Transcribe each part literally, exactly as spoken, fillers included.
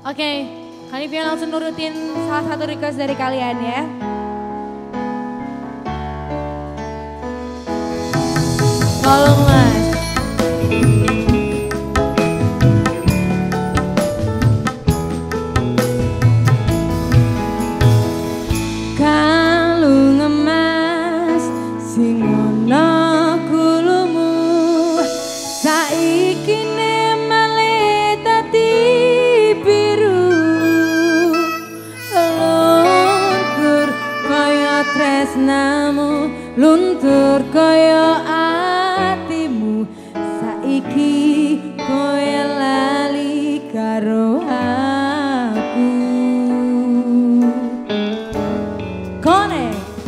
Oke, Hanifia langsung nurutin salah satu request dari kalian ya. Tolong Mas. Kalung emas sing ana gulumu saiki ne malah dadi biru luntur kaya tresnamu luntur kaya atimu saiki kowe lali karo aku Kone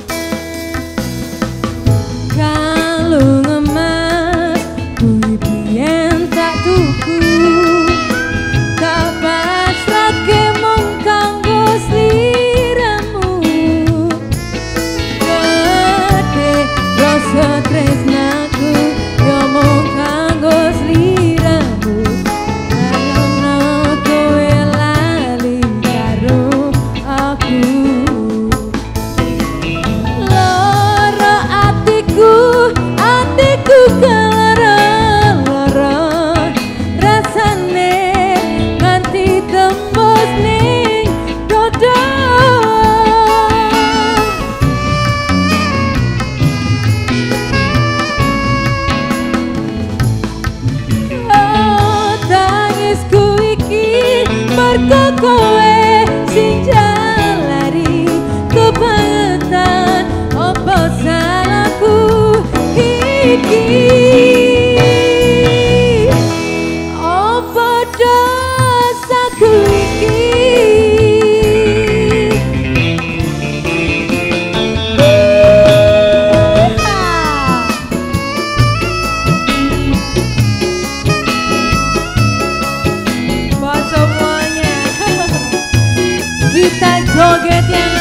kalung emas kuwi biyen tak tuku tak pasrahke mung kanggo sliramu gede rasa tresnaku yo mung kanggo sliramu ayono kowe lali karo aku Atiku kelara-lara rasane nganti tembus ning dodo Oh tangisku iki mergo kowe sing jalari kebangetan opo salahku iki opo dosaku iki buat semuanya kita joget yang